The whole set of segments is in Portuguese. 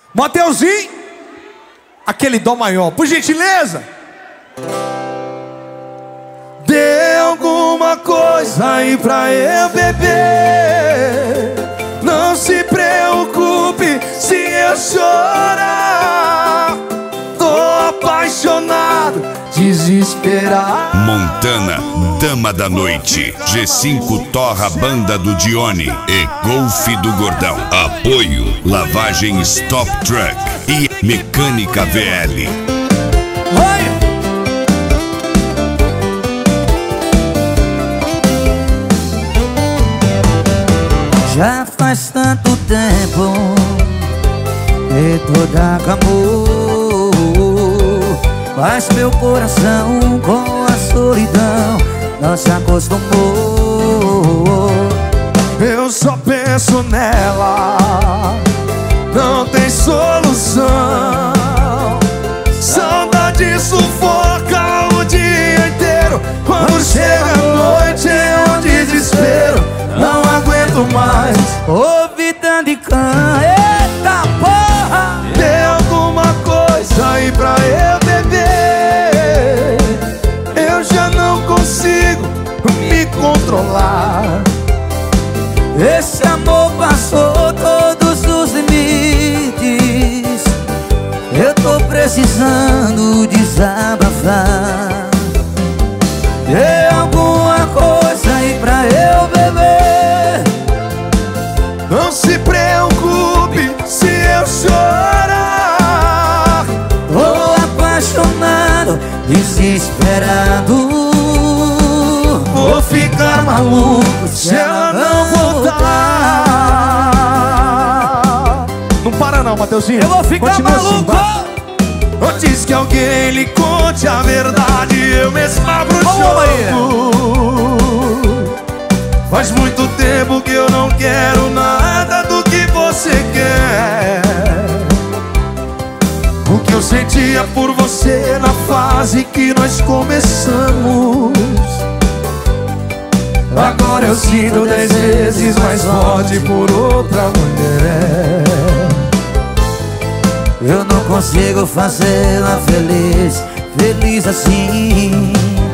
Motelzinho, aquele dó maior, por gentileza. Dê alguma coisa aí pra eu beber. Não se preocupe se eu chorar. Tô apaixonado, desesperado. Montana, Dama da Noite. G5 Torra Banda do Dione e Golfe do Gordão. Apoio Lavagem Stop Truck e Mecânica VL. Oi! Já faz tanto tempo que toda acabou, mas meu coração com a solidão não se acostumou. Eu só penso nela, não tem solução. Saudade sufoca o dia inteiro. Quando chega a noite é um desespero. Não aguento mais Ouvi tanto de cã, eita porra! Tem alguma coisa aí pra eu beber. Eu já não consigo me controlar. Esse amor passou todos os limites. Eu tô precisando desabafar. Tem alguma coisa aí pra eu beber. Não se preocupe se eu chorar. Tô apaixonado, desesperado. Vou ficar maluco se ela não voltar. Não para não, Mateuzinho. Eu vou ficar continua maluco assim, antes que alguém lhe conte a verdade, eu mesmo abro o jogo. Faz muito tempo que eu não quero nada do que você quer. O que eu sentia por você na fase que nós começamos, agora eu sinto 10 vezes mais forte por outra mulher. Eu não consigo fazê-la feliz, feliz assim.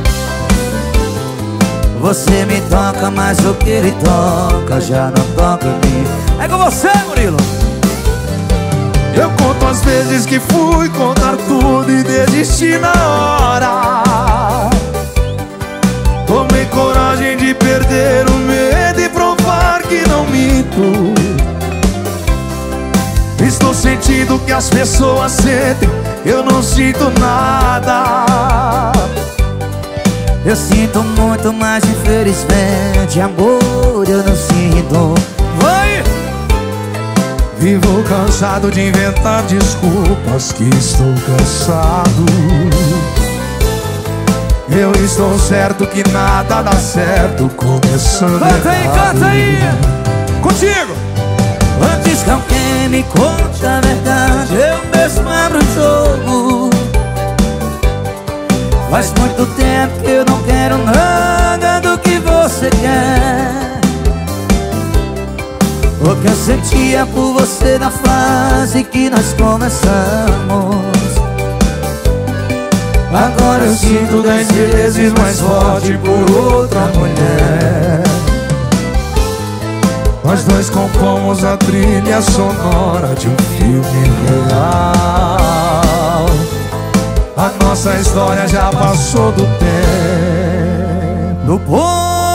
Você me toca, mas o que ele toca já não toca em mim. É com você, Murilo. Eu conto as vezes que fui contar tudo e desisti na hora. Tomei coragem de perder o medo e provar que não minto. Estou sentindo o que as pessoas sentem, eu não sinto nada. Eu sinto muito, mas infelizmente amor eu não sinto. Vai! Vivo cansado de inventar desculpas, que estou cansado. Eu estou certo que nada dá certo, começando Canta aí, canta aí! Contigo! Antes que alguém me conte a verdade, eu mesmo abro o jogo. Faz muito tempo que eu não quero nada do que você quer. O que eu sentia por você na fase que nós começamos, agora eu sinto 10 vezes mais forte por outra mulher. Nós dois compomos a trilha sonora de um filme real. A nossa história já passou do tempo. no ponto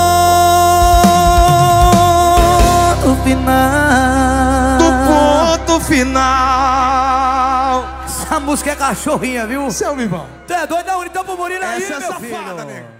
final. Do ponto final. Essa música é cachorrinha, viu? Seu Vivão, Tu é doido? Não, então pro Murilo aí, essa é meu safada, filho. nego.